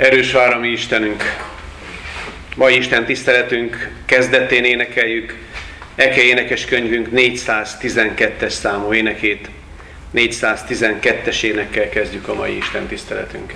Erős vár a mi Istenünk! Mai Isten tiszteletünk kezdetén énekeljük Eke énekeskönyvünk 412-es számú énekét. 412-es énekkel kezdjük a mai Isten tiszteletünket.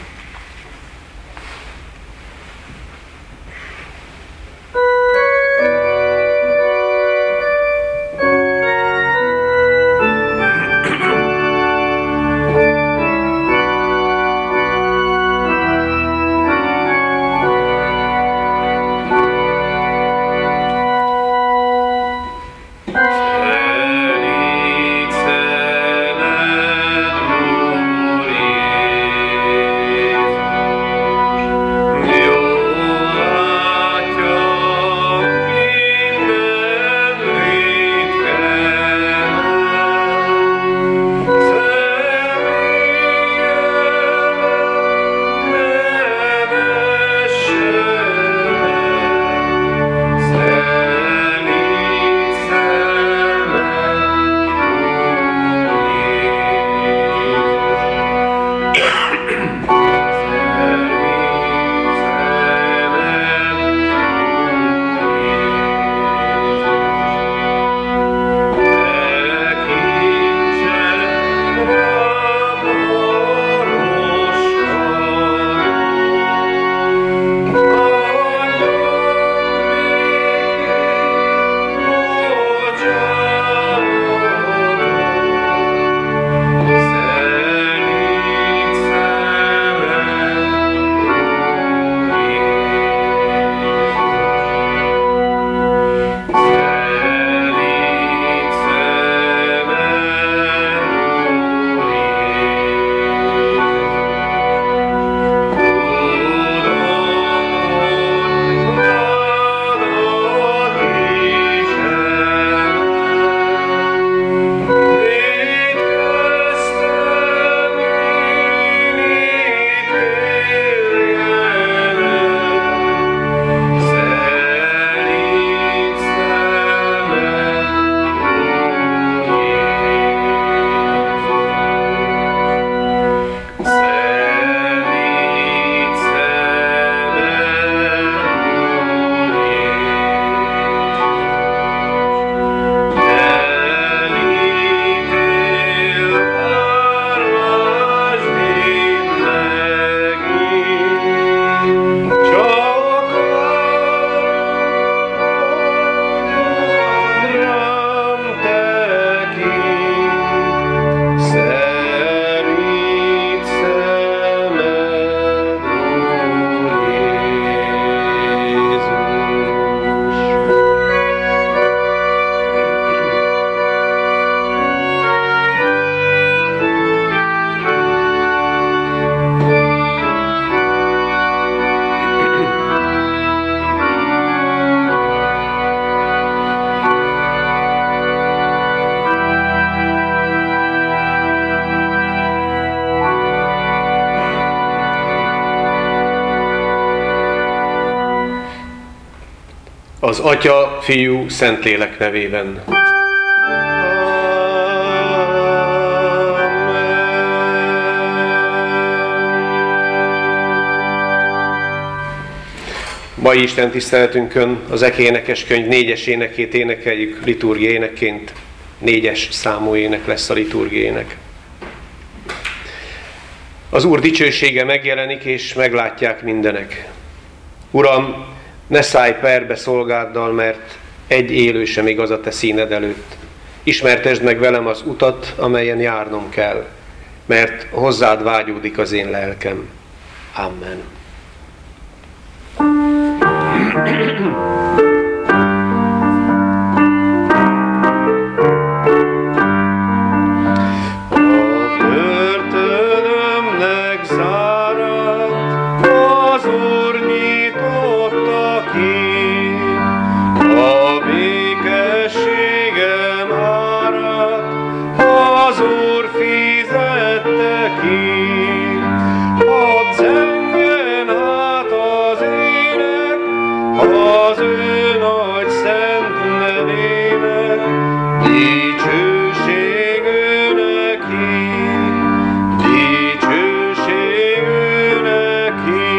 Az Atya, Fiú, Szentlélek nevében. Mai Isten tiszteletünkön az Eke énekeskönyv 4-es énekét énekeljük liturgiai énekként. 4-es számú ének lesz a liturgiai ének. Az Úr dicsősége megjelenik, és meglátják mindenek. Uram, ne szállj perbe szolgáddal, mert egy élő sem igaz a te színed előtt. Ismertesd meg velem az utat, amelyen járnom kell, mert hozzád vágyódik az én lelkem. Amen. Az ő nagy szent nevének dicsőség ő neki, dicsőség ő neki.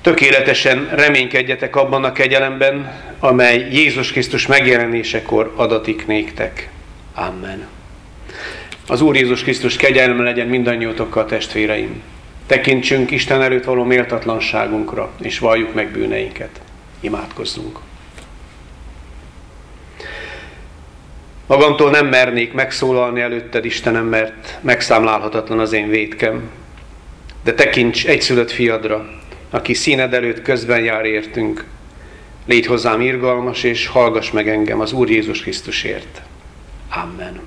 Tökéletesen reménykedjetek abban a kegyelemben, amely Jézus Krisztus megjelenésekor adatik néktek. Amen. Az Úr Jézus Krisztus kegyelme legyen mindannyiótokkal, testvéreim. Tekintsünk Isten előtt való méltatlanságunkra, és valljuk meg bűneinket. Imádkozzunk. Magamtól nem mernék megszólalni előtted, Istenem, mert megszámlálhatatlan az én vétkem. De tekints egyszülött fiadra, aki színed előtt közben jár értünk. Légy hozzám irgalmas, és hallgass meg engem az Úr Jézus Krisztusért. Amen.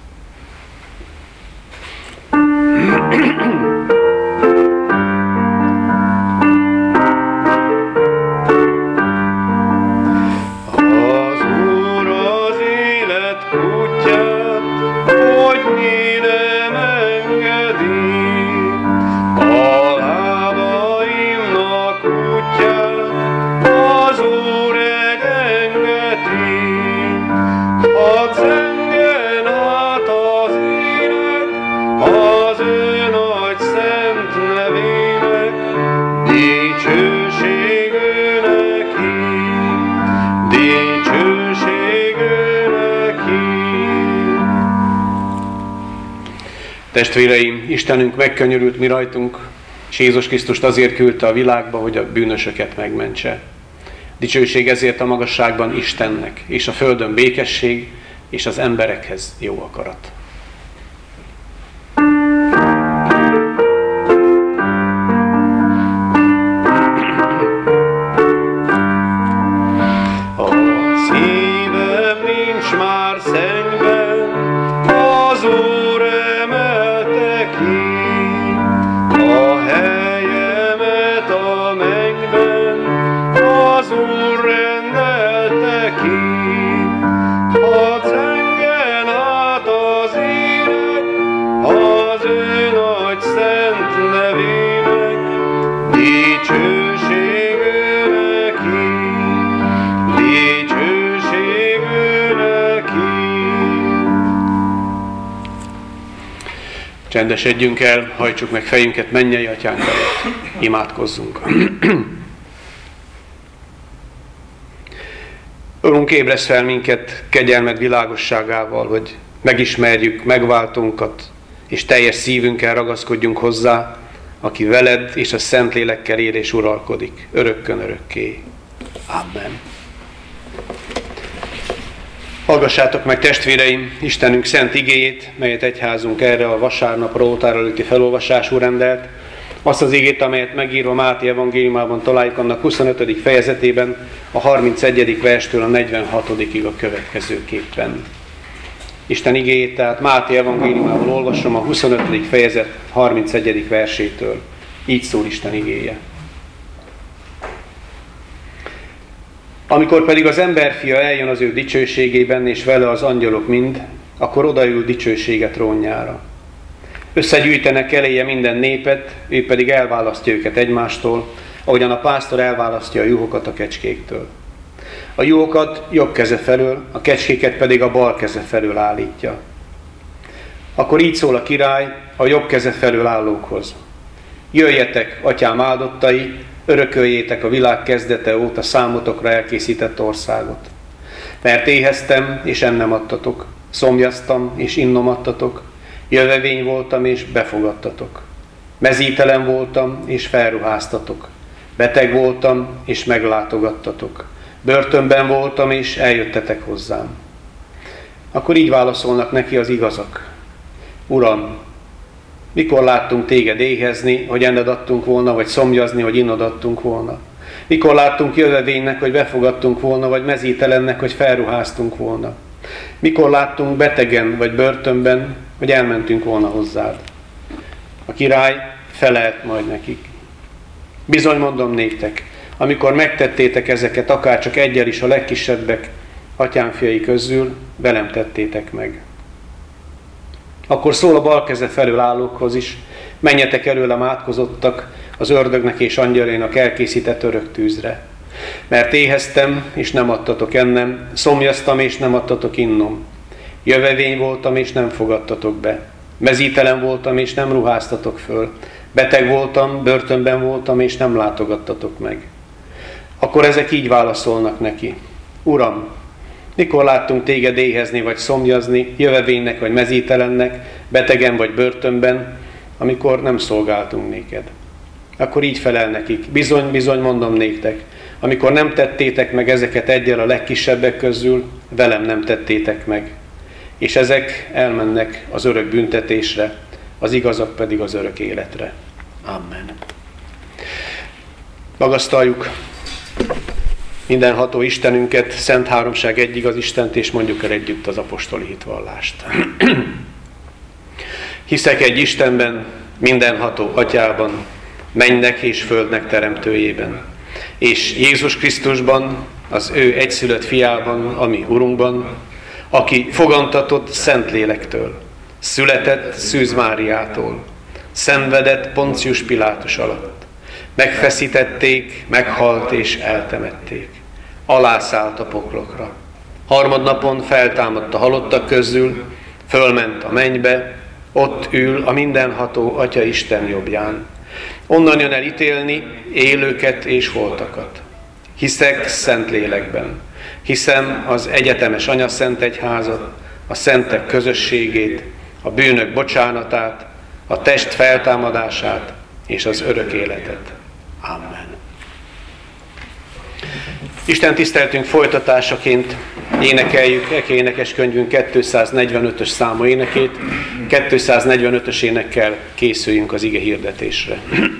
Az Úr az élet kutyát, hogy nem engedi, a lábaimnak kutyát az Úr engedheti. Hadd zengjen át az élet az ő nagy szent nevének, dicsőség ő neki, dicsőség ő neki. Testvéreim, Istenünk megkönyörült mi rajtunk, és Jézus Krisztust azért küldte a világba, hogy a bűnösöket megmentse. Dicsőség ezért a magasságban Istennek, és a földön békesség, és az emberekhez jó akarat. A szívem nincs már szennyben, az Úr emelte ki, a helyemet a mennyben az Úr rendelte ki. Hadd zengjen át az élet az ő nagy szent nevének, dicsőség ő neki, dicsőség ő neki. Csendesedjünk el, hajtsuk meg fejünket mennyei Atyánk előtt. Imádkozzunk. Urunk, ébresz fel minket kegyelmed világosságával, hogy megismerjük megváltunkat, és teljes szívünkkel ragaszkodjunk hozzá, aki veled és a Szentlélekkel él és uralkodik, örökkön örökké. Amen. Hallgassátok meg, testvéreim, Istenünk szent igéjét, melyet egyházunk erre a vasárnapra oltár előtti felolvasású rendelt, azt az igét, amelyet megírva Máté evangéliumában találjuk annak 25. fejezetében, a 31. verstől a 46-ig a következőképpen. Isten igéjét, tehát Máté evangéliumában olvasom a 25. fejezet 31. versétől. Így szól Isten igéje. Amikor pedig az emberfia eljön az ő dicsőségében, és vele az angyalok mind, akkor odaül dicsősége trónjára. Összegyűjtenek eléje minden népet, ő pedig elválasztja őket egymástól, ahogyan a pásztor elválasztja a juhokat a kecskéktől. A juhokat jobb keze felől, a kecskéket pedig a bal keze felől állítja. Akkor így szól a király a jobb keze felől állókhoz. Jöjjetek, atyám áldottai, örököljétek a világ kezdete óta számotokra elkészített országot. Mert éheztem, és ennem adtatok, szomjaztam, és innom adtatok, jövevény voltam, és befogadtatok. Mezítelen voltam, és felruháztatok. Beteg voltam, és meglátogattatok. Börtönben voltam, és eljöttetek hozzám. Akkor így válaszolnak neki az igazak. Uram, mikor láttunk téged éhezni, hogy enned adtunk volna, vagy szomjazni, hogy innod adtunk volna? Mikor láttunk jövevénynek, hogy befogadtunk volna, vagy mezítelennek, hogy felruháztunk volna? Mikor láttunk betegen, vagy börtönben, hogy elmentünk volna hozzád? A király felelt majd nekik. Bizony mondom néktek, amikor megtettétek ezeket, akárcsak egyel is a legkisebbek atyám fiai közül, velem tettétek meg. Akkor szól a bal keze felől állókhoz is, menjetek előlem átkozottak az ördögnek és angyalainak elkészített örök tűzre. Mert éheztem, és nem adtatok ennem, szomjaztam, és nem adtatok innom. Jövevény voltam, és nem fogadtatok be. Mezítelen voltam, és nem ruháztatok föl. Beteg voltam, börtönben voltam, és nem látogattatok meg. Akkor ezek így válaszolnak neki. Uram, mikor láttunk téged éhezni vagy szomjazni, jövevénynek vagy mezítelennek, betegen vagy börtönben, amikor nem szolgáltunk néked? Akkor így felel nekik. Bizony, bizony mondom néktek, amikor nem tettétek meg ezeket egyel a legkisebbek közül, velem nem tettétek meg. És ezek elmennek az örök büntetésre, az igazak pedig az örök életre. Amen. Magasztaljuk mindenható Istenünket, Szent Háromság egy igaz Istent, és mondjuk el együtt az apostoli hitvallást. Hiszek egy Istenben, mindenható Atyában, mennynek és földnek teremtőjében, és Jézus Krisztusban, az ő egyszülött fiában, a mi Urunkban, aki fogantatott Szentlélektől, született Szűz Máriától, szenvedett Poncius Pilátus alatt, megfeszítették, meghalt és eltemették, alászállt a poklokra. Harmadnapon feltámadt a halottak közül, fölment a mennybe, ott ül a mindenható Atya Isten jobbján. Onnan jön el ítélni élőket és holtakat. Hiszek Szentlélekben, hiszem az egyetemes Anyaszent Egyházat, a szentek közösségét, a bűnök bocsánatát, a test feltámadását és az örök életet. Amen. Isten tiszteltünk folytatásaként énekeljük énekeskönyvünk 245-ös számú énekét. 245-ös énekkel készüljünk az ige hirdetésre.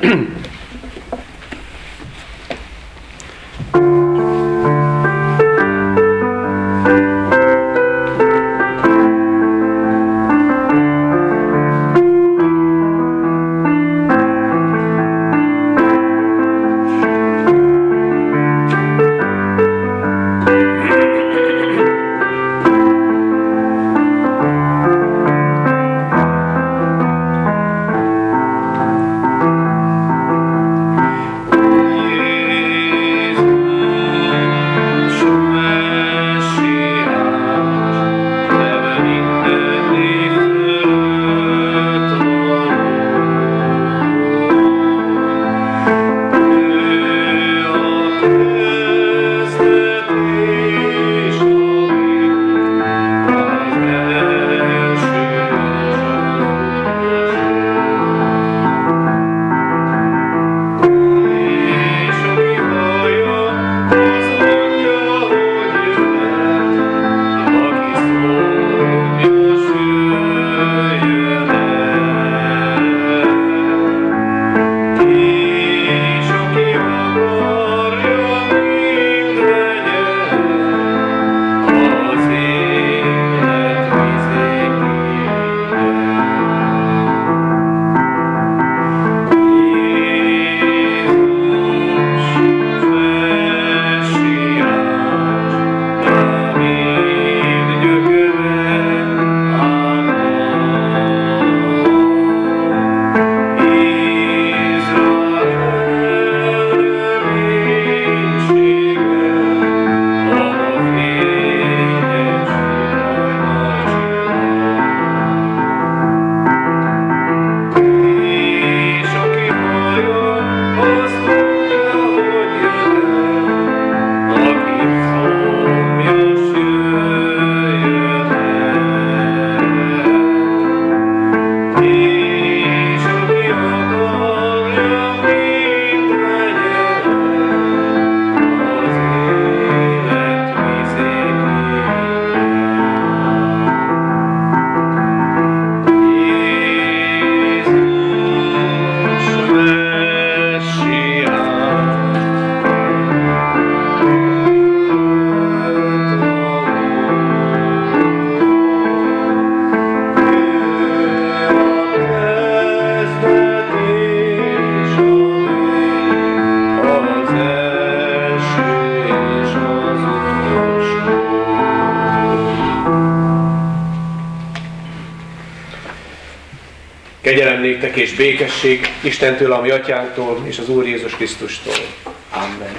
Kegyelem néktek és békesség Istentől, a mi atyánktól és az Úr Jézus Krisztustól. Amen.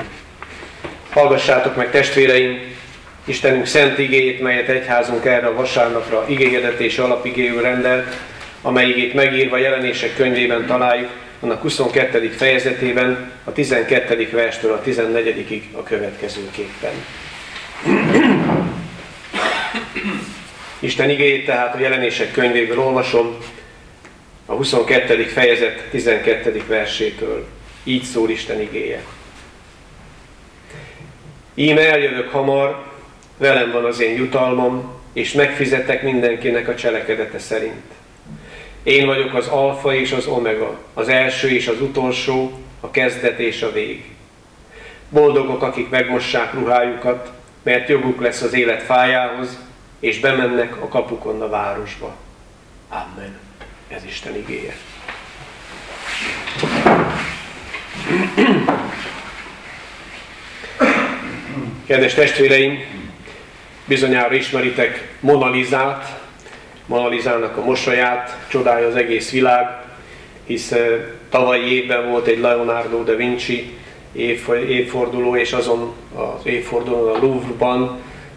Hallgassátok meg, testvéreim, Istenünk szent igéjét, melyet egyházunk erre a vasárnapra igéhirdetési alapigéül rendelt, amely igét megírva Jelenések könyvében találjuk, annak 22. fejezetében, a 12. verstől a 14. a következőképpen. Isten igéjét tehát a Jelenések könyvéből olvasom, a 22. fejezet 12. versétől. Így szól Isten igéje. Íme eljövök hamar, velem van az én jutalmam, és megfizetek mindenkinek a cselekedete szerint. Én vagyok az alfa és az omega, az első és az utolsó, a kezdet és a vég. Boldogok, akik megmossák ruhájukat, mert joguk lesz az élet fájához, és bemennek a kapukon a városba. Amen. Ez Isten igéje. Kedves testvéreim, bizonyára ismeritek Mona Lisát, Mona Lisának a mosolyát, csodálja az egész világ, hisz tavalyi évben volt egy Leonardo da Vinci évforduló, és azon az évfordulón a Louvre-ban,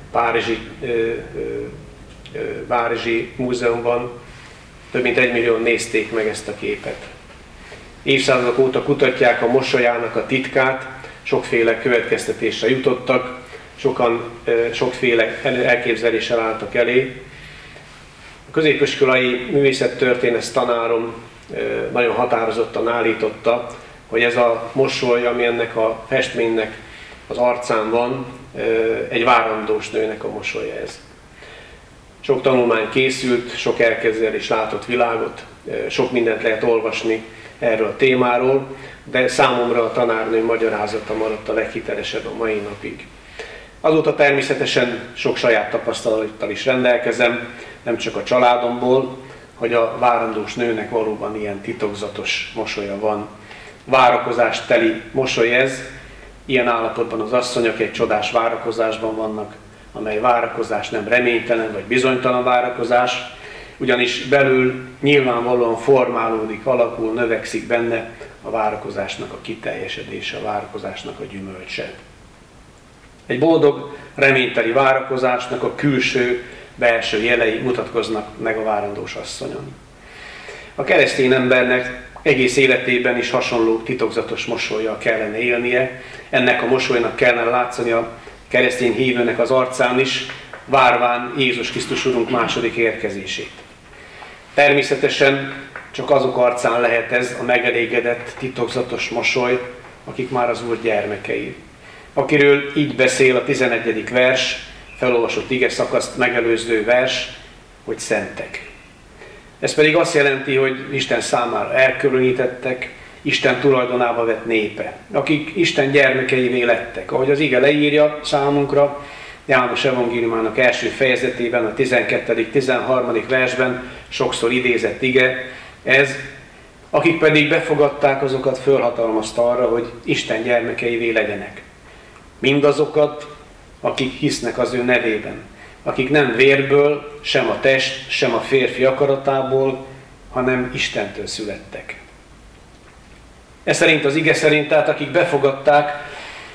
Párizsi múzeumban több mint 1 millió nézték meg ezt a képet. Évszázadok óta kutatják a mosolyának a titkát, sokféle következtetésre jutottak, sokan sokféle elképzeléssel álltak elé. A középiskolai művészettörténet tanárom nagyon határozottan állította, hogy ez a mosoly, ami ennek a festménynek az arcán van, egy várandós nőnek a mosolya ez. Sok tanulmány készült, sok elképzelés látott világot, sok mindent lehet olvasni erről a témáról, de számomra a tanárnő magyarázata maradt a leghitelesebb a mai napig. Azóta természetesen sok saját tapasztalattal is rendelkezem, nem csak a családomból, hogy a várandós nőnek valóban ilyen titokzatos mosolya van. Várakozást teli mosoly ez, ilyen állapotban az asszonyok egy csodás várakozásban vannak, amely várakozás nem reménytelen vagy bizonytalan várakozás, ugyanis belül nyilvánvalóan formálódik, alakul, növekszik benne a várakozásnak a kiteljesedése, a várakozásnak a gyümölcse. Egy boldog, reményteli várakozásnak a külső, belső jelei mutatkoznak meg a várandós asszonyon. A keresztény embernek egész életében is hasonló titokzatos mosollyal kellene élnie, ennek a mosolynak kellene látszani a keresztény hívőnek az arcán is, várván Jézus Krisztus Urunk második érkezését. Természetesen csak azok arcán lehet ez a megelégedett, titokzatos mosoly, akik már az Úr gyermekei. Akiről így beszél a 11. vers, felolvasott ige szakaszt megelőző vers, hogy szentek. Ez pedig azt jelenti, hogy Isten számára elkülönítettek, Isten tulajdonába vett népe, akik Isten gyermekeivé lettek. Ahogy az ige leírja számunkra, János evangéliumának első fejezetében, a 12.-13. versben sokszor idézett ige, ez, akik pedig befogadták, azokat fölhatalmazta arra, hogy Isten gyermekeivé legyenek. Mindazokat, akik hisznek az ő nevében, akik nem vérből, sem a test, sem a férfi akaratából, hanem Istentől születtek. Ez szerint az ige szerint, tehát akik befogadták,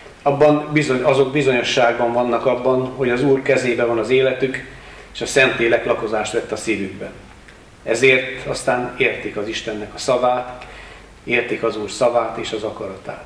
azok bizonyosságban vannak abban, hogy az Úr kezében van az életük, és a Szentlélek lakozást vett a szívükben. Ezért aztán értik az Istennek a szavát, értik az Úr szavát és az akaratát.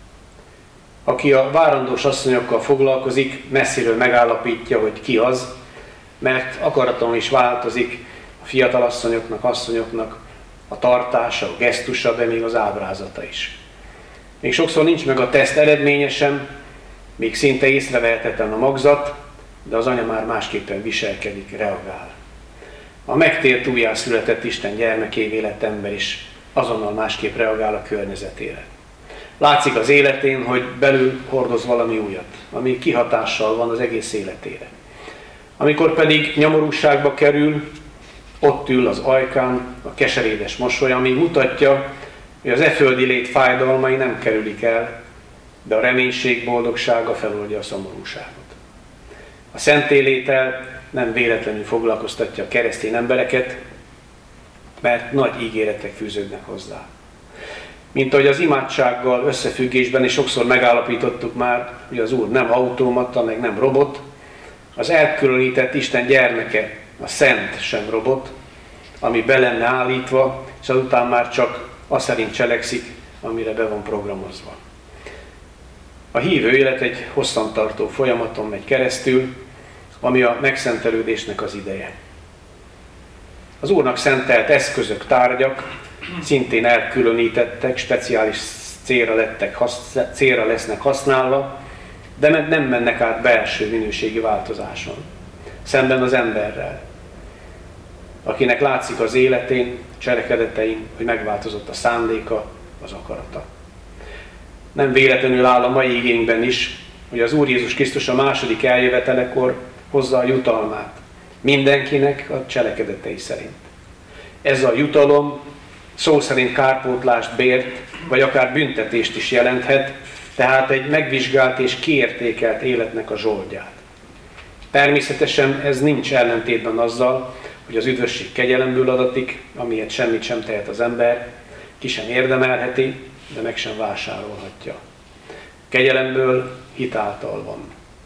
Aki a várandós asszonyokkal foglalkozik, messziről megállapítja, hogy ki az, mert akaraton is változik a fiatal asszonyoknak a tartása, a gesztusa, de még az ábrázata is. Még sokszor nincs meg a teszt eredménye sem, még szinte észrevehetetlen a magzat, de az anya már másképpen viselkedik, reagál. A megtért újjászületett Isten gyermekévé lett ember is azonnal másképp reagál a környezetére. Látszik az életén, hogy belül hordoz valami újat, ami kihatással van az egész életére. Amikor pedig nyomorúságba kerül, ott ül az ajkán a keserédes mosoly, ami mutatja, hogy az földi lét fájdalmai nem kerülik el, de a reménység boldogsága feloldja a szomorúságot. A szentélylétel nem véletlenül foglalkoztatja a keresztény embereket, mert nagy ígéretek fűződnek hozzá. Mint ahogy az imádsággal összefüggésben is sokszor megállapítottuk már, hogy az Úr nem automata, meg nem robot, az elkülönített Isten gyermeke, a szent sem robot, ami be lenne állítva, és azután már csak az szerint cselekszik, amire be van programozva. A hívő élet egy hosszantartó folyamaton megy keresztül, ami a megszentelődésnek az ideje. Az Úrnak szentelt eszközök, tárgyak szintén elkülönítettek, speciális célra lesznek használva, de nem mennek át belső minőségi változáson. Szemben az emberrel, akinek látszik az életén, cselekedetein, hogy megváltozott a szándéka, az akarata. Nem véletlenül áll a mai igényben is, hogy az Úr Jézus Krisztus a második eljövetelekor hozza a jutalmát mindenkinek a cselekedetei szerint. Ez a jutalom szó szerint kárpótlást, bért, vagy akár büntetést is jelenthet, tehát egy megvizsgált és kiértékelt életnek a zsoldját. Természetesen ez nincs ellentétben azzal, hogy az üdvösség kegyelemből adatik, amiért semmit sem tehet az ember, ki sem érdemelheti, de meg sem vásárolhatja. Kegyelemből hitáltal van.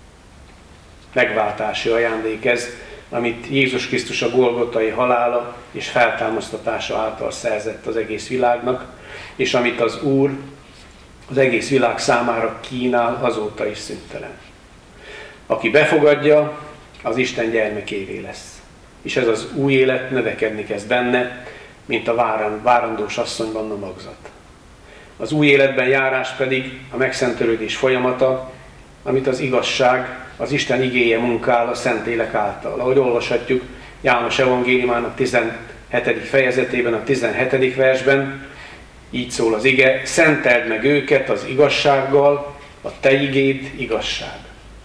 Megváltási ajándék ez, amit Jézus Krisztus a golgotai halála és feltámasztatása által szerzett az egész világnak, és amit az Úr az egész világ számára kínál, azóta is szüntelen. Aki befogadja, az Isten gyermekévé lesz. És ez az új élet növekedni kezd benne, mint a várandós asszonyban a magzat. Az új életben járás pedig a megszentelődés folyamata, amit az igazság, az Isten igéje munkál a Szentlélek által. Ahogy olvashatjuk János evangéliumának 17. fejezetében, a 17. versben, így szól az ige: szenteld meg őket az igazsággal, a te igéd igazság.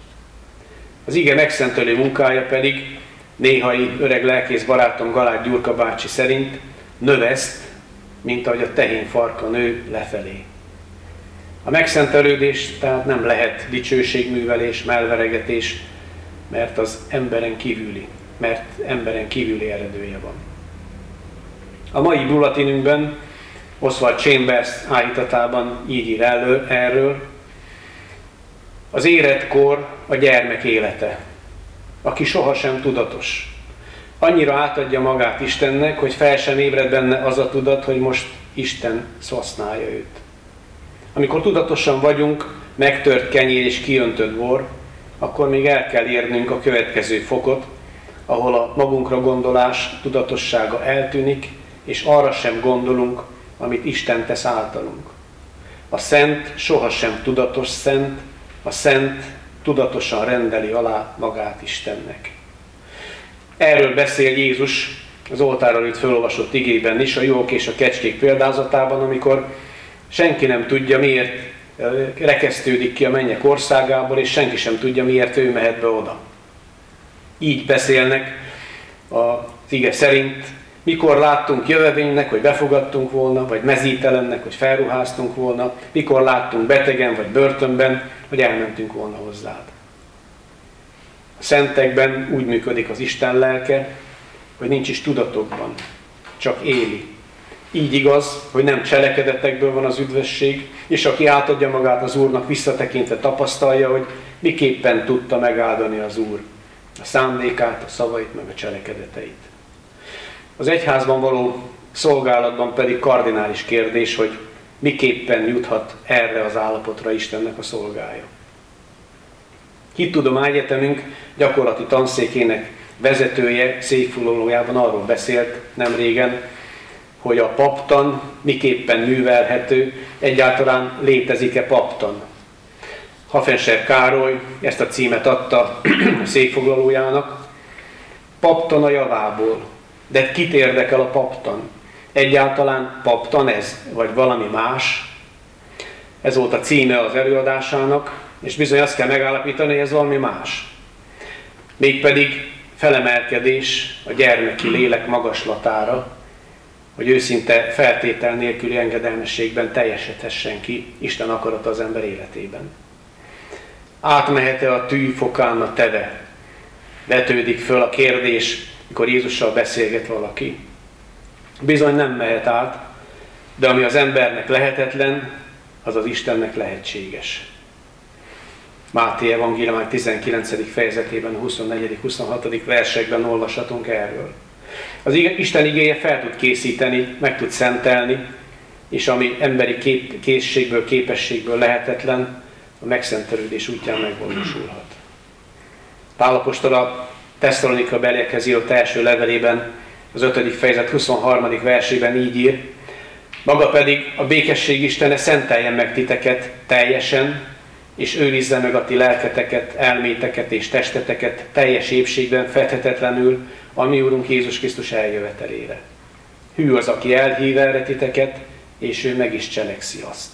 Az ige megszentelő munkája pedig néhai öreg lelkész barátom Galád Gyurka bácsi szerint növeszt, mint ahogy a tehén farka nő lefelé. A megszentelődés tehát nem lehet dicsőségművelés, melveregetés, mert emberen kívüli eredője van. A mai bulletinünkben Oswald Chambers állítatában így ír erről: az életkor a gyermek élete, aki sohasem tudatos. Annyira átadja magát Istennek, hogy fel sem ébred benne az a tudat, hogy most Isten használja őt. Amikor tudatosan vagyunk, megtört kenyér és kiöntött bor, akkor még el kell érnünk a következő fokot, ahol a magunkra gondolás tudatossága eltűnik, és arra sem gondolunk, amit Isten tesz általunk. A szent sohasem tudatos szent, a szent tudatosan rendeli alá magát Istennek. Erről beszél Jézus az oltár előtt felolvasott igében is, a juhok és a kecskék példázatában, amikor senki nem tudja, miért rekesztődik ki a mennyek országából, és senki sem tudja, miért ő mehet be oda. Így beszélnek az ige szerint: mikor láttunk jövevénynek, hogy befogadtunk volna, vagy mezítelennek, hogy felruháztunk volna, mikor láttunk betegen vagy börtönben, hogy elmentünk volna hozzád. A szentekben úgy működik az Isten lelke, hogy nincs is tudatokban, csak éli. Így igaz, hogy nem cselekedetekből van az üdvösség, és aki átadja magát az Úrnak, visszatekintve tapasztalja, hogy miképpen tudta megáldani az Úr a szándékát, a szavait, meg a cselekedeteit. Az egyházban való szolgálatban pedig kardinális kérdés, hogy miképpen juthat erre az állapotra Istennek a szolgája. Hittudományegyetemünk gyakorlati tanszékének vezetője székfoglalójában arról beszélt nemrégen, hogy a paptan miképpen művelhető, egyáltalán létezik-e paptan. Hafenser Károly ezt a címet adta a székfoglalójának: paptan a javából. De kit érdekel a paptan? Egyáltalán paptan ez, vagy valami más? Ez volt a címe az előadásának, és bizony azt kell megállapítani, hogy ez valami más. Mégpedig felemelkedés a gyermeki lélek magaslatára, hogy őszinte feltétel nélküli engedelmességben teljesedhessen ki Isten akarata az ember életében. Átmehet-e a tű fokán a teve? Vetődik föl a kérdés, mikor Jézussal beszélget valaki. Bizony nem mehet át, de ami az embernek lehetetlen, az az Istennek lehetséges. Máté evangéliumának 19. fejezetében, a 24.-26. versekben olvashatunk erről. Az Isten igéje fel tud készíteni, meg tud szentelni, és ami emberi készségből, képességből lehetetlen, a megszentelődés útján megvalósulhat. Pál apostol a Tesszalonika beliekhez írott első levelében, az 5. fejezet 23. versében így ír: maga pedig a békesség Istene szenteljen meg titeket teljesen, és őrizze meg a ti lelketeket, elméteket és testeteket teljes épségben, fedhetetlenül a mi Úrunk Jézus Krisztus eljövetelére. Hű az, aki elhív erre titeket, és ő meg is cselekszi azt.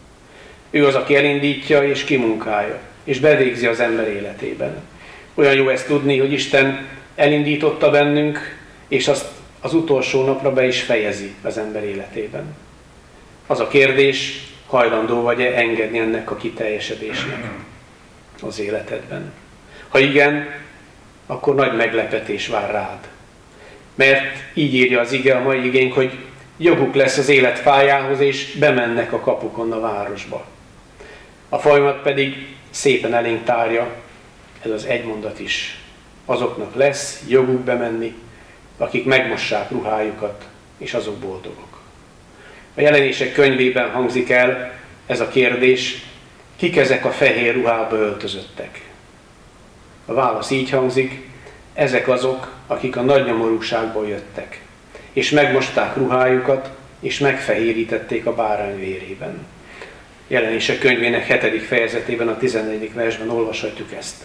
Ő az, aki elindítja és kimunkálja, és bevégzi az ember életében. Olyan jó ezt tudni, hogy Isten elindította bennünk, és azt az utolsó napra be is fejezi az ember életében. Az a kérdés, hajlandó vagy-e engedni ennek a kiteljesedésnek az életedben? Ha igen, akkor nagy meglepetés vár rád. Mert így írja az ige, a mai igénk, hogy joguk lesz az élet fájához, és bemennek a kapukon a városba. A folyamat pedig szépen elénk tárja, ez az egy mondat is. Azoknak lesz joguk bemenni, akik megmossák ruhájukat, és azok boldogok. A Jelenések könyvében hangzik el ez a kérdés: kik ezek a fehér ruhába öltözöttek? A válasz így hangzik: ezek azok, akik a nagy nyomorúságból jöttek, és megmosták ruhájukat, és megfehérítették a bárány vérében. Jelenések könyvének 7. fejezetében, a 14. versben olvashatjuk ezt.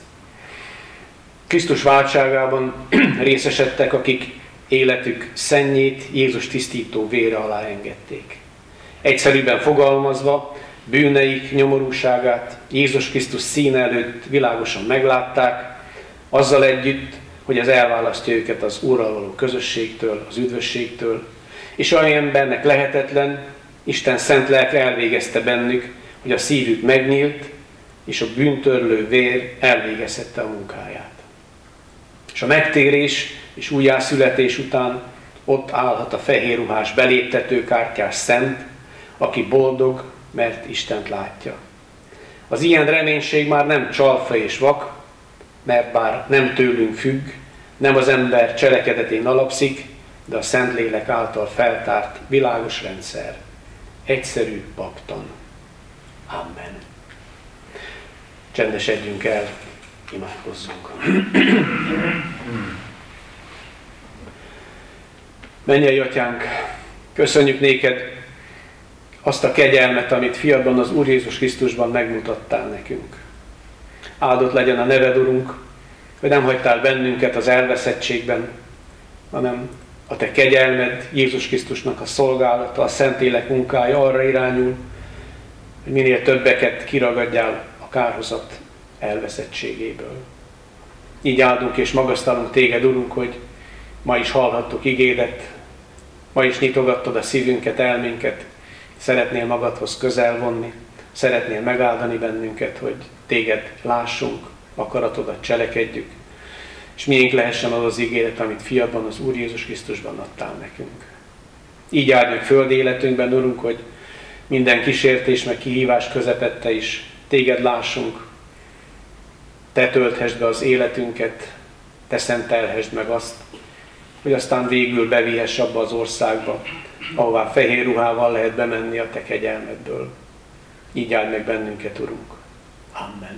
Krisztus váltságában részesedtek, akik életük szennyét Jézus tisztító vére alá engedték. Egyszerűbben fogalmazva, bűneik nyomorúságát Jézus Krisztus színe előtt világosan meglátták, azzal együtt, hogy ez elválasztja őket az Úrral való közösségtől, az üdvösségtől, és olyan embernek lehetetlen, Isten szent lelke elvégezte bennük, hogy a szívük megnyílt, és a bűntörlő vér elvégezhette a munkáját. És a megtérés és újjászületés után ott állhat a fehér ruhás, beléptetőkártyás szent, aki boldog, mert Istent látja. Az ilyen reménység már nem csalfa és vak, mert bár nem tőlünk függ, nem az ember cselekedetén alapszik, de a Szentlélek által feltárt világos rendszer. Egyszerű paptan. Amen. Csendesedjünk el, imádkozzunk. Mennyei Atyánk, köszönjük néked azt a kegyelmet, amit fiadban, az Úr Jézus Krisztusban megmutattál nekünk. Áldott legyen a neved, Urunk, hogy nem hagytál bennünket az elveszettségben, hanem a te kegyelmed, Jézus Krisztusnak a szolgálata, a Szentlélek munkája arra irányul, hogy minél többeket kiragadjál a kárhozat elveszettségéből. Így áldunk és magasztalunk téged, Urunk, hogy ma is hallhattuk igédet, ma is nyitogattad a szívünket, elménket, szeretnél magadhoz közel vonni, szeretnél megáldani bennünket, hogy téged lássunk, akaratodat cselekedjük, és miénk lehessen az az ígéret, amit fiadban, az Úr Jézus Krisztusban adtál nekünk. Így áld meg földi életünkben, Urunk, hogy minden kísértés meg kihívás közepette is téged lássunk, te tölthesd be az életünket, te szentelhesd meg azt, hogy aztán végül bevihess abba az országba, ahová fehér ruhával lehet bemenni a te kegyelmedből. Így áld meg bennünket, Urunk. Amen.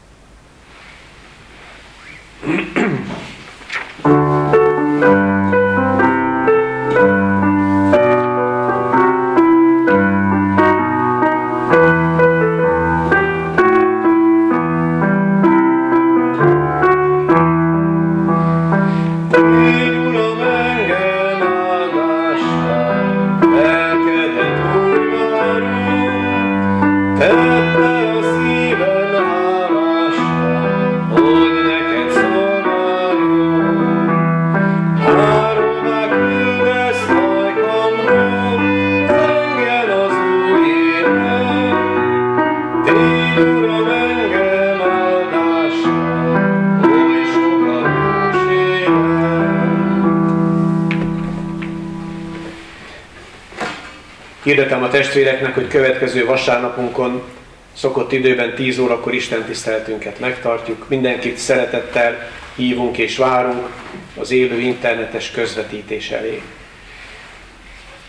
Hirdetem a testvéreknek, hogy következő vasárnapunkon szokott időben 10 órakor istentiszteletünket megtartjuk. Mindenkit szeretettel hívunk és várunk az élő internetes közvetítés elé.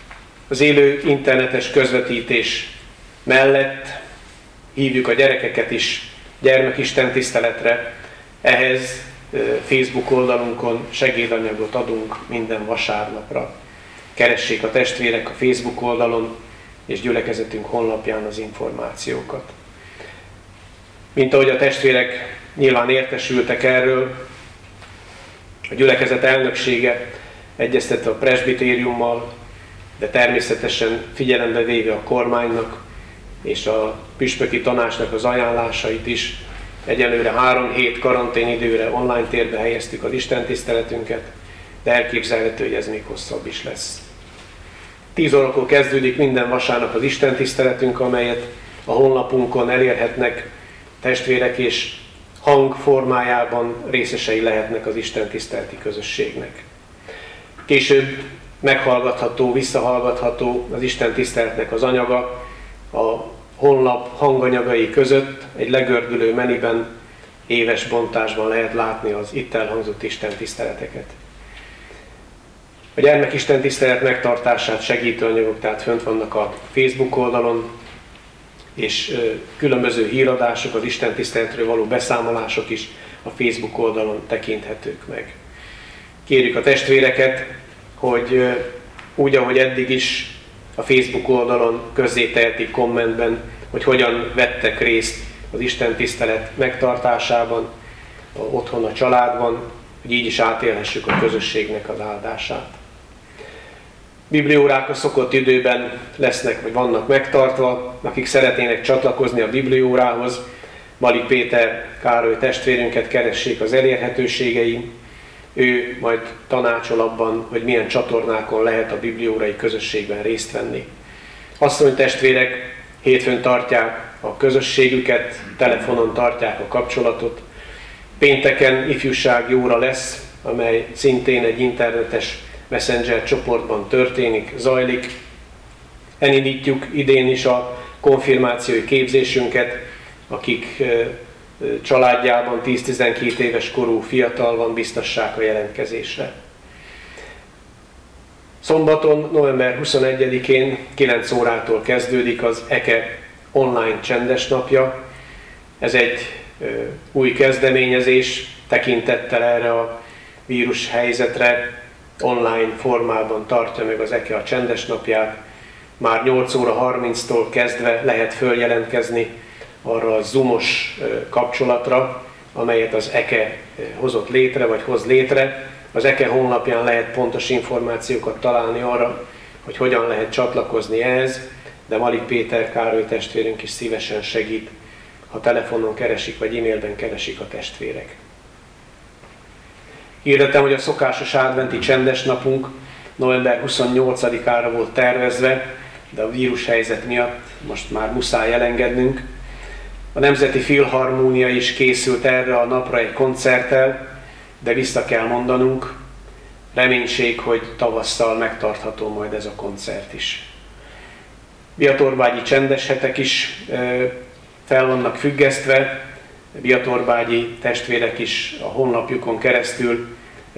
Az élő internetes közvetítés mellett hívjuk a gyerekeket is gyermekisten tiszteletre. Ehhez Facebook oldalunkon segédanyagot adunk minden vasárnapra. Keressék a testvérek a Facebook oldalon és gyülekezetünk honlapján az információkat. Mint ahogy a testvérek nyilván értesültek erről, a gyülekezet elnöksége egyeztette a presbitériummal, de természetesen figyelembe véve a kormánynak és a püspöki tanácsnak az ajánlásait is, egyelőre 3 hét karanténidőre online térbe helyeztük az istentiszteletünket, de elképzelhető, hogy ez még hosszabb is lesz. 10 órakor kezdődik minden vasárnap az istentiszteletünk, amelyet a honlapunkon elérhetnek testvérek, és hang formájában részesei lehetnek az istentiszteleti közösségnek. Később meghallgatható, visszahallgatható az istentiszteletnek az anyaga a honlap hanganyagai között, egy legördülő meniben, éves bontásban lehet látni az itt elhangzott istentiszteleteket. A gyermekistentisztelet megtartását segítő anyagok tehát fönt vannak a Facebook oldalon, és különböző híradások, az istentiszteletről való beszámolások is a Facebook oldalon tekinthetők meg. Kérjük a testvéreket, hogy úgy, ahogy eddig is a Facebook oldalon közzétehetik kommentben, hogy hogyan vettek részt az istentisztelet megtartásában, otthon a családban, hogy így is átélhessük a közösségnek az áldását. Bibliórák a szokott időben lesznek, vagy vannak megtartva, akik szeretnének csatlakozni a bibliórához. Malik Péter Károly testvérünket keressék az elérhetőségein. Ő majd tanácsol abban, hogy milyen csatornákon lehet a bibliórai közösségben részt venni. Asszony testvérek hétfőn tartják a közösségüket, telefonon tartják a kapcsolatot. Pénteken ifjúsági óra lesz, amely szintén egy internetes Messenger csoportban történik, zajlik. Elindítjuk idén is a konfirmációi képzésünket, akik családjában 10-12 éves korú fiatal van, biztassák a jelentkezésre. Szombaton, november 21-én 9 órától kezdődik az EKE online csendes napja. Ez egy új kezdeményezés, tekintettel erre a vírus helyzetre, online formában tartja meg az EKE a csendes napját. Már 8 óra 30-tól kezdve lehet följelentkezni arra a zoomos kapcsolatra, amelyet az EKE hozott létre, vagy hoz létre. Az EKE honlapján lehet pontos információkat találni arra, hogy hogyan lehet csatlakozni ehhez, de Malik Péter Károly testvérünk is szívesen segít, ha telefonon keresik, vagy e-mailben keresik a testvérek. Hirdetem, hogy a szokásos adventi csendes napunk november 28-ára volt tervezve, de a vírushelyzet miatt most már muszáj elengednünk. A Nemzeti Filharmónia is készült erre a napra egy koncerttel, de vissza kell mondanunk. Reménység, hogy tavasszal megtartható majd ez a koncert is. Biatorbágyi csendes hetek is fel vannak függesztve. Biatorbágyi testvérek is a honlapjukon keresztül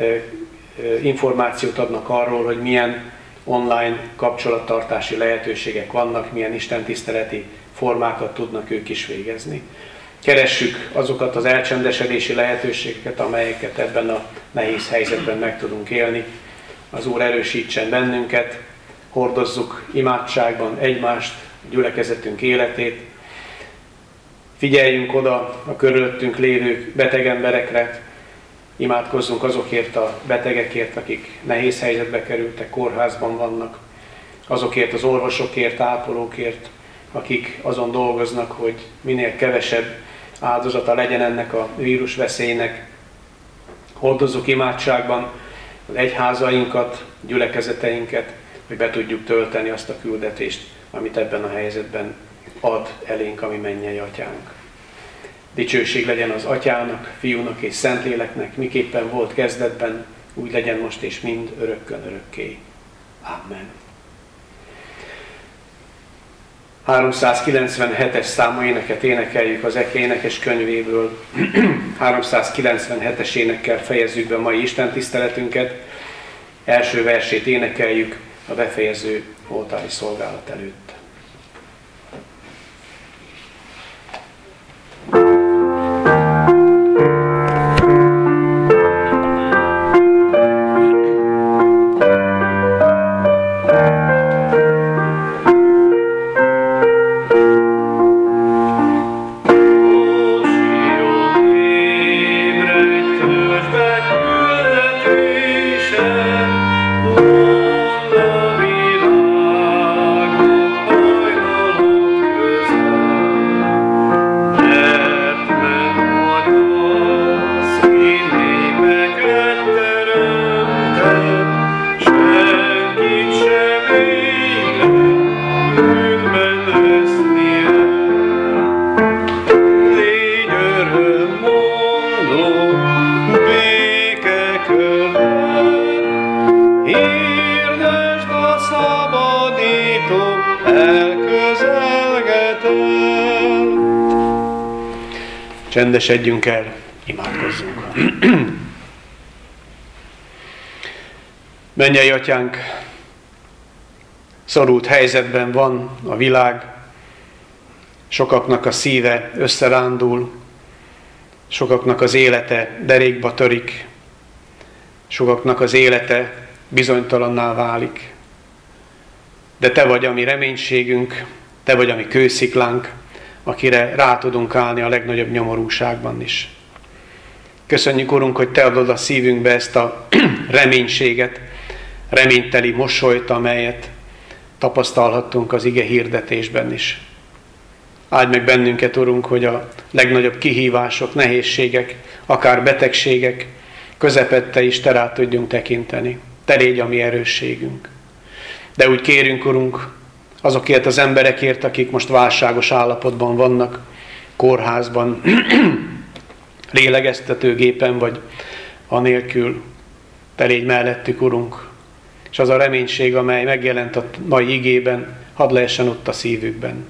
információt adnak arról, hogy milyen online kapcsolattartási lehetőségek vannak, milyen istentiszteleti formákat tudnak ők is végezni. Keressük azokat az elcsendesedési lehetőségeket, amelyeket ebben a nehéz helyzetben meg tudunk élni. Az Úr erősítsen bennünket, hordozzuk imádságban egymást, gyülekezetünk életét, figyeljünk oda a körülöttünk lévő beteg emberekre, imádkozzunk azokért a betegekért, akik nehéz helyzetbe kerültek, kórházban vannak, azokért az orvosokért, ápolókért, akik azon dolgoznak, hogy minél kevesebb áldozata legyen ennek a vírusveszélynek. Hordozzuk imádságban az egyházainkat, gyülekezeteinket, hogy be tudjuk tölteni azt a küldetést, amit ebben a helyzetben ad elénk a mi mennyei Atyánk. Dicsőség legyen az Atyának, Fiúnak és Szentléleknek, miképpen volt kezdetben, úgy legyen most és mind örökkön örökké. Amen. 397-es számú éneket énekeljük az EKE énekes könyvéből. 397-es énekkel fejezzük be mai istentiszteletünket. Első versét énekeljük, a befejező oltári szolgálat előtt. Csendesedjünk el, imádkozzunk. Mennyei Atyánk, szorult helyzetben van a világ, sokaknak a szíve összerándul, sokaknak az élete derékba törik, sokaknak az élete bizonytalanná válik. De Te vagy a mi reménységünk, Te vagy a mi kősziklánk, akire rá tudunk állni a legnagyobb nyomorúságban is. Köszönjük, Urunk, hogy Te adod a szívünkbe ezt a reménységet, reményteli mosolyt, amelyet tapasztalhattunk az ige hirdetésben is. Áldj meg bennünket, Urunk, hogy a legnagyobb kihívások, nehézségek, akár betegségek közepette is Te rá tudjunk tekinteni. Te légy a mi erősségünk. De úgy kérünk, Urunk, azokért az emberekért, akik most válságos állapotban vannak, kórházban, lélegeztetőgépen vagy anélkül, Te légy mellettük, Urunk. És az a reménység, amely megjelent a mai igében, hadd lehessen ott a szívükben.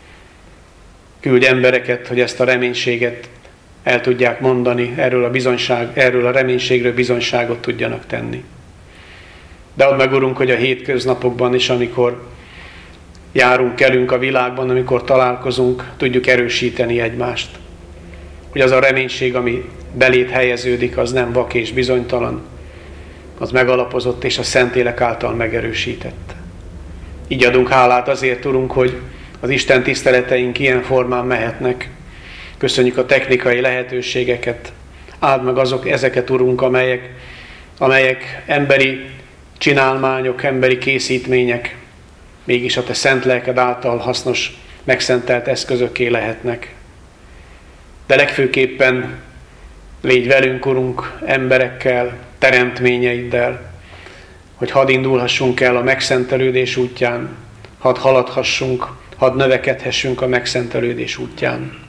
Küldj embereket, hogy ezt a reménységet el tudják mondani, erről a reménységről bizonyságot tudjanak tenni. De add meg, Urunk, hogy a hétköznapokban is, amikor járunk, kelünk a világban, amikor találkozunk, tudjuk erősíteni egymást. Hogy az a reménység, ami belét helyeződik, az nem vak és bizonytalan, az megalapozott és a Szentlélek által megerősített. Így adunk hálát azért, Urunk, hogy az Isten tiszteleteink ilyen formán mehetnek. Köszönjük a technikai lehetőségeket. Áld meg ezeket, Urunk, amelyek emberi csinálmányok, emberi készítmények, mégis a Te szent lelked által hasznos, megszentelt eszközökké lehetnek. De legfőképpen légy velünk, Urunk, emberekkel, teremtményeiddel, hogy hadd indulhassunk el a megszentelődés útján, hadd haladhassunk, hadd növekedhessünk a megszentelődés útján.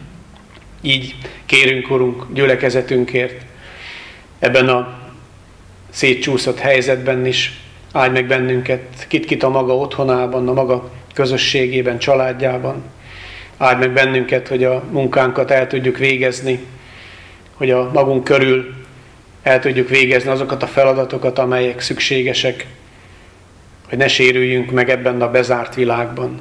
Így kérünk, Urunk, gyülekezetünkért, ebben a szétcsúszott helyzetben is, áldj meg bennünket, kit a maga otthonában, a maga közösségében, családjában. Áldj meg bennünket, hogy a munkánkat el tudjuk végezni, hogy a magunk körül el tudjuk végezni azokat a feladatokat, amelyek szükségesek, hogy ne sérüljünk meg ebben a bezárt világban.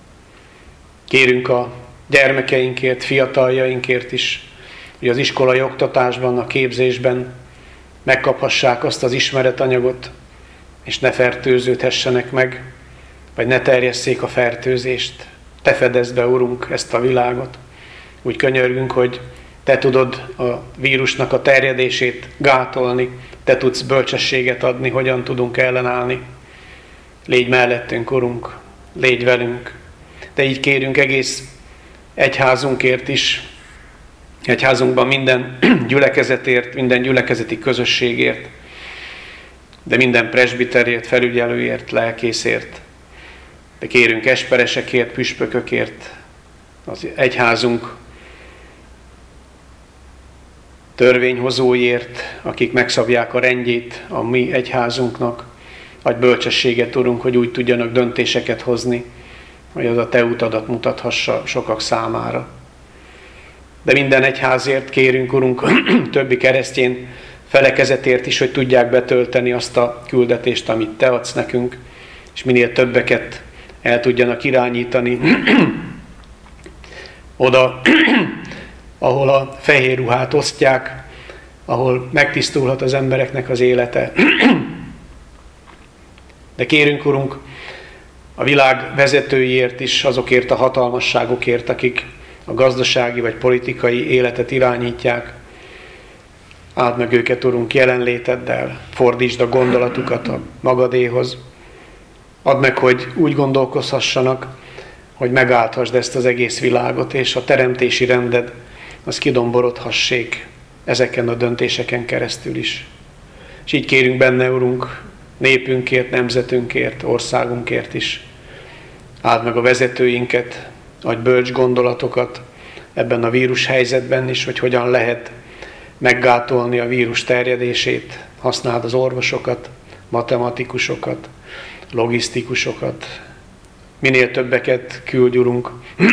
Kérünk a gyermekeinkért, fiataljainkért is, hogy az iskolai oktatásban, a képzésben megkaphassák azt az ismeretanyagot, és ne fertőződhessenek meg, vagy ne terjesszék a fertőzést. Te fedezd be, Urunk, ezt a világot. Úgy könyörgünk, hogy Te tudod a vírusnak a terjedését gátolni, Te tudsz bölcsességet adni, hogyan tudunk ellenállni. Légy mellettünk, Urunk, légy velünk. De így kérünk egész egyházunkért is, egyházunkban minden gyülekezetért, minden gyülekezeti közösségért, de minden presbiterért, felügyelőért, lelkészért. De kérünk esperesekért, püspökökért, az egyházunk törvényhozóiért, akik megszabják a rendjét a mi egyházunknak. Adj bölcsességet, Urunk, hogy úgy tudjanak döntéseket hozni, hogy az a Te utadat mutathassa sokak számára. De minden egyházért kérünk, Urunk, többi keresztény felekezetért is, hogy tudják betölteni azt a küldetést, amit Te adsz nekünk, és minél többeket el tudjanak irányítani oda, ahol a fehér ruhát osztják, ahol megtisztulhat az embereknek az élete. De kérünk, Urunk, a világ vezetőiért is, azokért a hatalmasságokért, akik a gazdasági vagy politikai életet irányítják. Áld meg őket, Urunk, jelenléteddel, fordítsd a gondolatukat a magadéhoz. Add meg, hogy úgy gondolkozhassanak, hogy megállhassd ezt az egész világot, és a teremtési rended az kidomborodhassék ezeken a döntéseken keresztül is. És így kérünk benne, Urunk, népünkért, nemzetünkért, országunkért is. Áld meg a vezetőinket, adj bölcs gondolatokat ebben a vírus helyzetben is, hogy hogyan lehet meggátolni a vírus terjedését. Használd az orvosokat, matematikusokat, logisztikusokat. Minél többeket küldj, Urunk,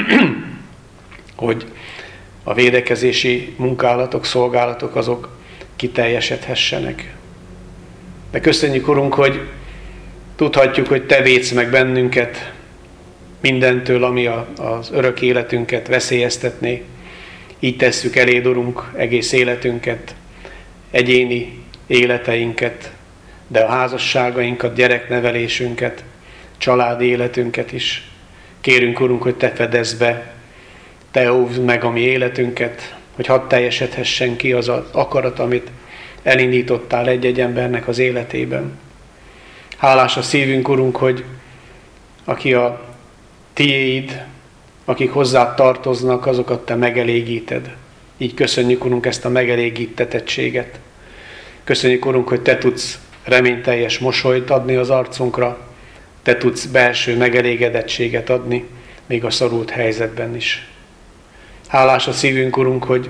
hogy a védekezési munkálatok, szolgálatok azok kiteljesedhessenek. De köszönjük, Urunk, hogy tudhatjuk, hogy Te védsz meg bennünket mindentől, ami az örök életünket veszélyeztetné. Így tesszük eléd, Urunk, egész életünket, egyéni életeinket, de a házasságainkat, gyereknevelésünket, családi életünket is. Kérünk, Urunk, hogy Te fedezd be, Te óvd meg a mi életünket, hogy hadd teljesedhessen ki az akarat, amit elindítottál egy-egy embernek az életében. Hálás a szívünk, Urunk, hogy aki a Tiéd, akik hozzád tartoznak, azokat Te megelégíted. Így köszönjük, Urunk, ezt a megelégítetettséget. Köszönjük, Urunk, hogy Te tudsz reményteljes mosolyt adni az arcunkra, Te tudsz belső megelégedettséget adni, még a szorult helyzetben is. Hálás a szívünk, Urunk, hogy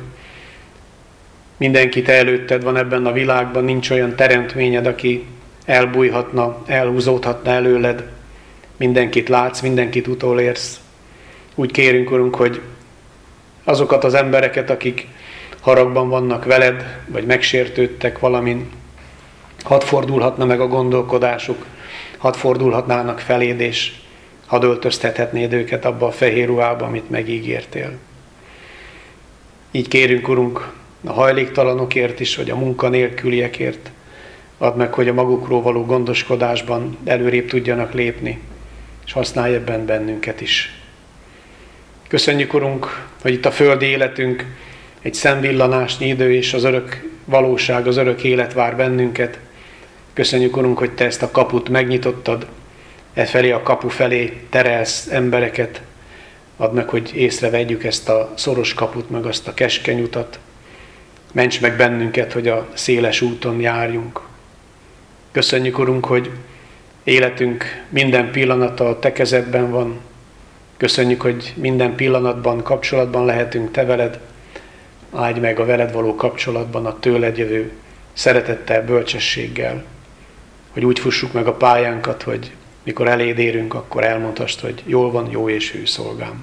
mindenki Te előtted van ebben a világban, nincs olyan teremtményed, aki elbújhatna, elhúzódhatna előled. Mindenkit látsz, mindenkit utolérsz. Úgy kérünk, Urunk, hogy azokat az embereket, akik haragban vannak veled, vagy megsértődtek valamin, hadd fordulhatna meg a gondolkodásuk, hadd fordulhatnának feléd, és hadd öltöztethetnéd őket abba a fehér ruhába, amit megígértél. Így kérünk, Urunk, a hajléktalanokért is, vagy a munkanélküliekért. Add meg, hogy a magukról való gondoskodásban előrébb tudjanak lépni, és használj ebben bennünket is. Köszönjük, Urunk, hogy itt a földi életünk egy szemvillanásnyi idő, és az örök valóság, az örök élet vár bennünket. Köszönjük, Urunk, hogy Te ezt a kaput megnyitottad, felé a kapu felé terelsz embereket. Add meg, hogy észrevegyük ezt a szoros kaput, meg azt a keskeny utat. Ments meg bennünket, hogy a széles úton járjunk. Köszönjük, Urunk, hogy életünk minden pillanata a Te kezedben van. Köszönjük, hogy minden pillanatban kapcsolatban lehetünk Te veled. Áldj meg a veled való kapcsolatban a tőled jövő szeretettel, bölcsességgel, hogy úgy fussuk meg a pályánkat, hogy mikor eléd érünk, akkor elmondhast, hogy jól van, jó és hű szolgám.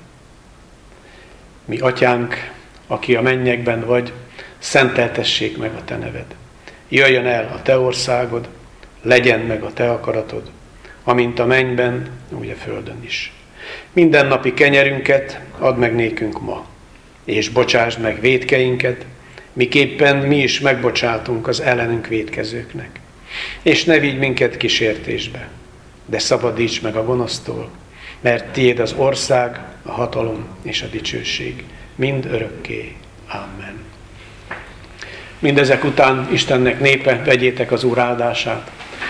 Mi Atyánk, aki a mennyekben vagy, szenteltessék meg a Te neved. Jöjjön el a Te országod, legyen meg a Te akaratod, amint a mennyben, úgy a földön is. Mindennapi kenyerünket add meg nékünk ma, és bocsásd meg vétkeinket, miképpen mi is megbocsátunk az ellenünk vétkezőknek. És ne vigy minket kísértésbe, de szabadíts meg a gonosztól, mert Tiéd az ország, a hatalom és a dicsőség, mind örökké. Amen. Mindezek után Istennek népe, vegyétek az Úr áldását.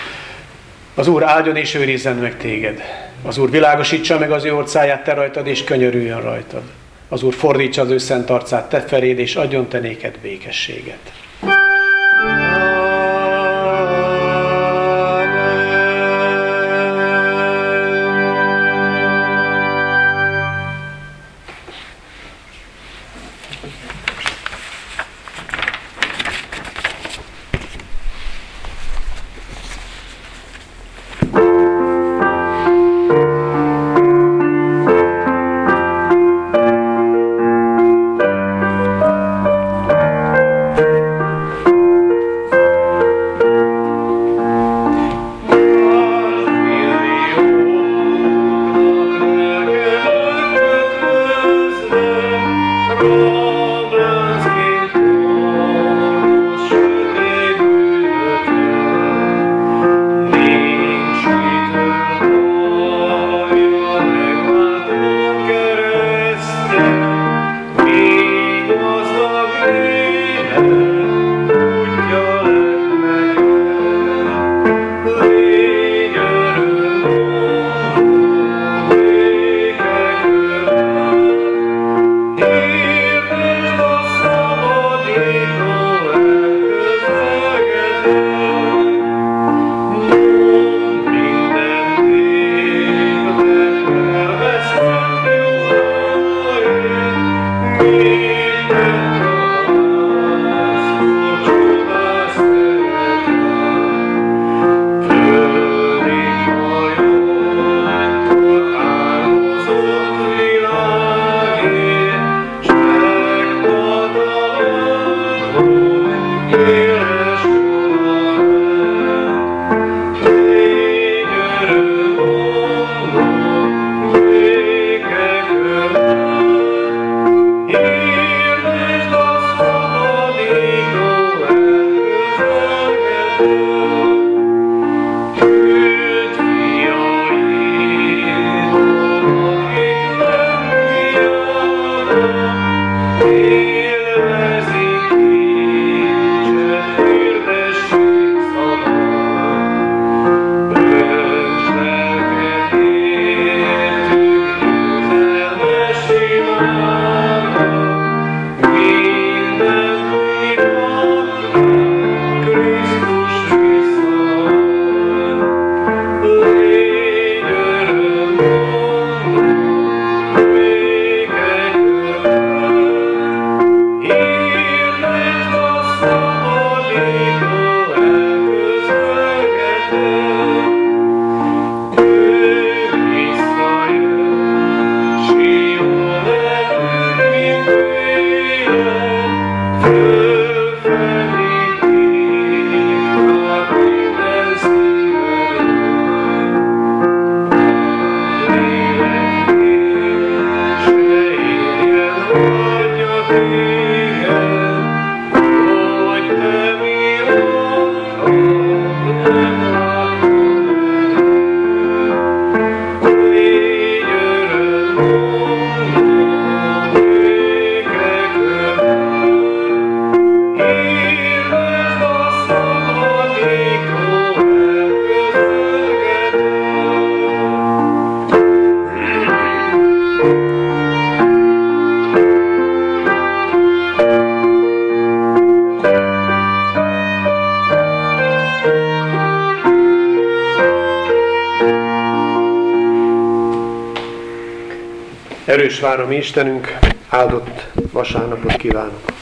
Az Úr áldjon és őrizzen meg téged. Az Úr világosítsa meg az ő orcáját te rajtad, és könyörüljön rajtad. Az Úr fordítsa az ő szent arcát te feléd, és adjon te néked békességet. Erős vár a mi Istenünk, áldott vasárnapot kívánok!